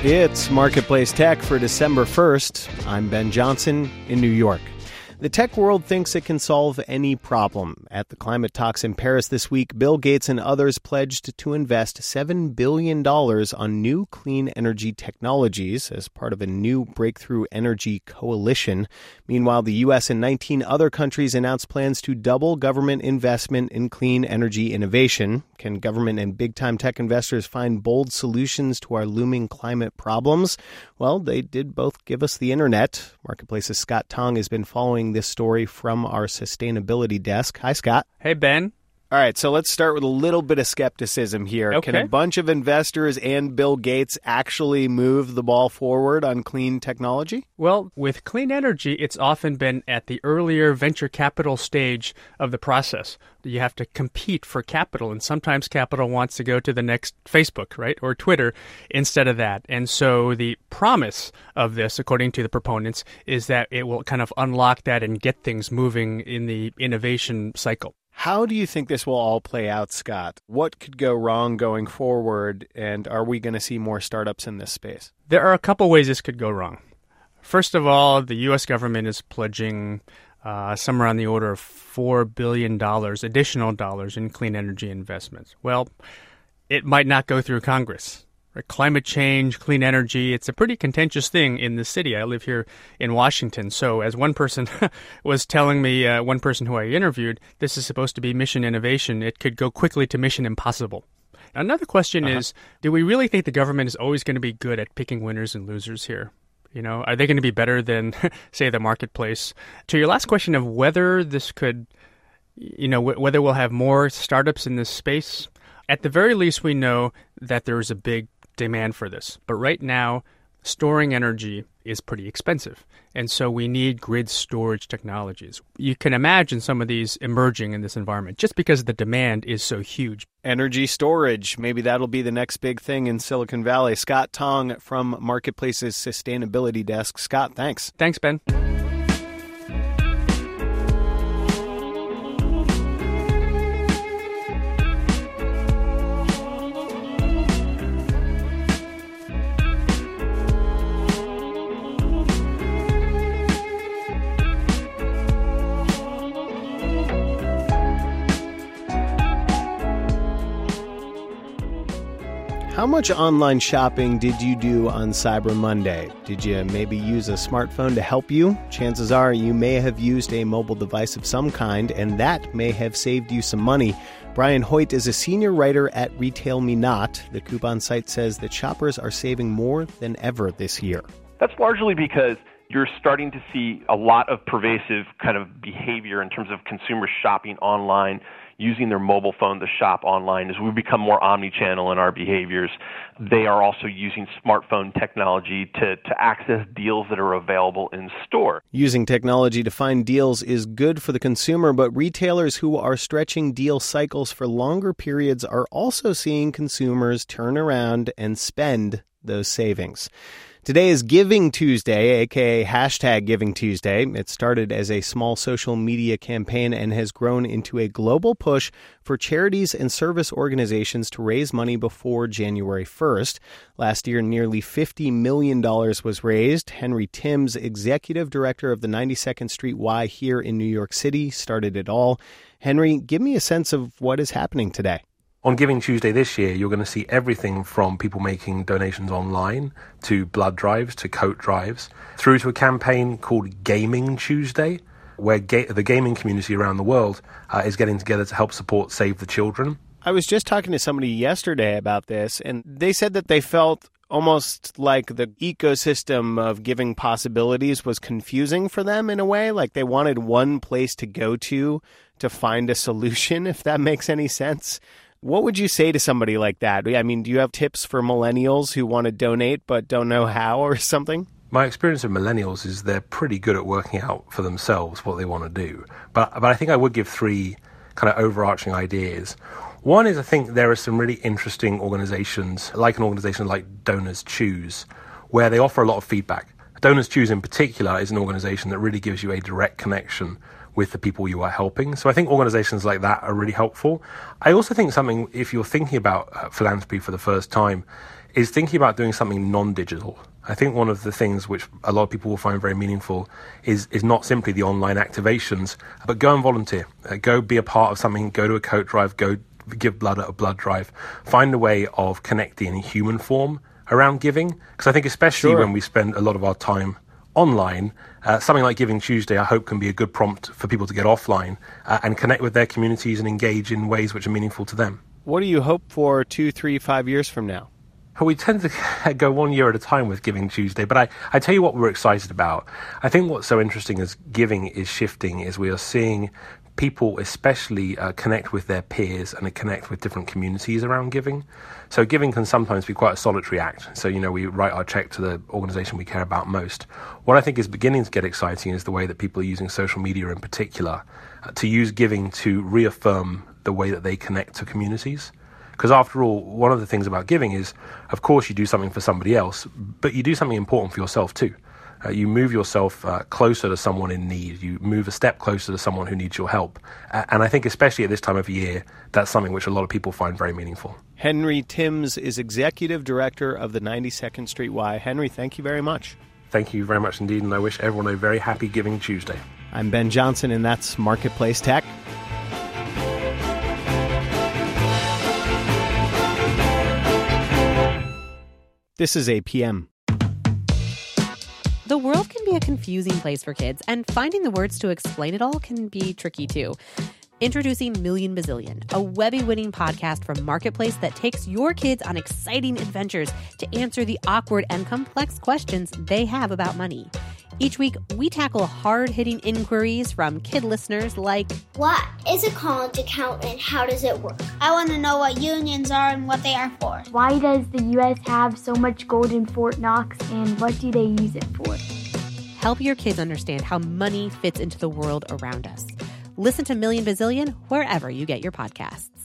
It's Marketplace Tech for December 1st. I'm Ben Johnson in New York. The tech world thinks it can solve any problem. At the climate talks in Paris this week, Bill Gates and others pledged to invest $7 billion on new clean energy technologies as part of a new breakthrough energy coalition. Meanwhile, the U.S. and 19 other countries announced plans to double government investment in clean energy innovation. Can government and big-time tech investors find bold solutions to our looming climate problems? Well, they did both give us the internet. Marketplace's Scott Tong has been following this story from our sustainability desk. Hi, Scott. Hey, Ben. All right, so let's start with a little bit of skepticism here. Okay. Can a bunch of investors and Bill Gates actually move the ball forward on clean technology? Well, with clean energy, it's often been at the earlier venture capital stage of the process. You have to compete for capital, and sometimes capital wants to go to the next Facebook, right, or Twitter instead of that. And so the promise of this, according to the proponents, is that it will kind of unlock that and get things moving in the innovation cycle. How do you think this will all play out, Scott? What could go wrong going forward, and are we going to see more startups in this space? There are a couple ways this could go wrong. First of all, the U.S. government is pledging somewhere on the order of $4 billion, additional dollars in clean energy investments. Well, it might not go through Congress. Climate change, clean energy, it's a pretty contentious thing in the city. I live here in Washington. So as one person was telling me, one person who I interviewed, this is supposed to be mission innovation. It could go quickly to mission impossible. Another question is, do we really think the government is always going to be good at picking winners and losers here? You know, are they going to be better than, say, the marketplace? To your last question of whether this could, whether we'll have more startups in this space, at the very least, we know that there is a big demand for this. But right now, storing energy is pretty expensive. And so we need grid storage technologies. You can imagine some of these emerging in this environment just because the demand is so huge. Energy storage. Maybe that'll be the next big thing in Silicon Valley. Scott Tong from Marketplace's sustainability desk. Scott, thanks. Thanks, Ben. How much online shopping did you do on Cyber Monday? Did you maybe use a smartphone to help you? Chances are you may have used a mobile device of some kind, and that may have saved you some money. Brian Hoyt is a senior writer at Retail Me Not. The coupon site says that shoppers are saving more than ever this year. That's largely because you're starting to see a lot of pervasive kind of behavior in terms of consumers shopping online, using their mobile phone to shop online. As we become more omni-channel in our behaviors, they are also using smartphone technology to access deals that are available in store. Using technology to find deals is good for the consumer, but retailers who are stretching deal cycles for longer periods are also seeing consumers turn around and spend those savings. Today is Giving Tuesday, aka hashtag Giving Tuesday. It started as a small social media campaign and has grown into a global push for charities and service organizations to raise money before January 1st. Last year, nearly $50 million was raised. Henry Timms, executive director of the 92nd Street Y here in New York City, started it all. Henry, give me a sense of what is happening today. On Giving Tuesday this year, you're going to see everything from people making donations online to blood drives to coat drives through to a campaign called Gaming Tuesday, where the gaming community around the world is getting together to help support Save the Children. I was just talking to somebody yesterday about this, and they said that they felt almost like the ecosystem of giving possibilities was confusing for them in a way, like they wanted one place to go to find a solution, if that makes any sense. What would you say to somebody like that? I mean, do you have tips for millennials who want to donate but don't know how or something? My experience of millennials is they're pretty good at working out for themselves what they want to do. But I think I would give three kind of overarching ideas. One is I think there are some really interesting organizations, like an organization like Donors Choose, where they offer a lot of feedback. Donors Choose in particular is an organization that really gives you a direct connection with the people you are helping. So I think organizations like that are really helpful. I also think something, if you're thinking about philanthropy for the first time, is thinking about doing something non-digital. I think one of the things which a lot of people will find very meaningful is not simply the online activations, but go and volunteer. Go be a part of something, go to a coat drive, go give blood at a blood drive. Find a way of connecting in human form around giving. Because I think especially when we spend a lot of our time online, something like Giving Tuesday, I hope, can be a good prompt for people to get offline and connect with their communities and engage in ways which are meaningful to them. What do you hope for 2, 3, 5 years from now? We tend to go 1 year at a time with Giving Tuesday, but I tell you what we're excited about. I think what's so interesting as giving is shifting is we are seeing people especially connect with their peers and connect with different communities around giving. So giving can sometimes be quite a solitary act. So, we write our check to the organization we care about most. What I think is beginning to get exciting is the way that people are using social media in particular to use giving to reaffirm the way that they connect to communities. Because after all, one of the things about giving is, of course, you do something for somebody else, but you do something important for yourself too. You move yourself closer to someone in need. You move a step closer to someone who needs your help. And I think especially at this time of year, that's something which a lot of people find very meaningful. Henry Timms is Executive Director of the 92nd Street Y. Henry, thank you very much. Thank you very much indeed, and I wish everyone a very happy Giving Tuesday. I'm Ben Johnson, and that's Marketplace Tech. This is APM. The world can be a confusing place for kids, and finding the words to explain it all can be tricky too. Introducing Million Bazillion, a Webby-winning podcast from Marketplace that takes your kids on exciting adventures to answer the awkward and complex questions they have about money. Each week, we tackle hard-hitting inquiries from kid listeners like, what is a college account and how does it work? I want to know what unions are and what they are for. Why does the U.S. have so much gold in Fort Knox, and what do they use it for? Help your kids understand how money fits into the world around us. Listen to Million Bazillion wherever you get your podcasts.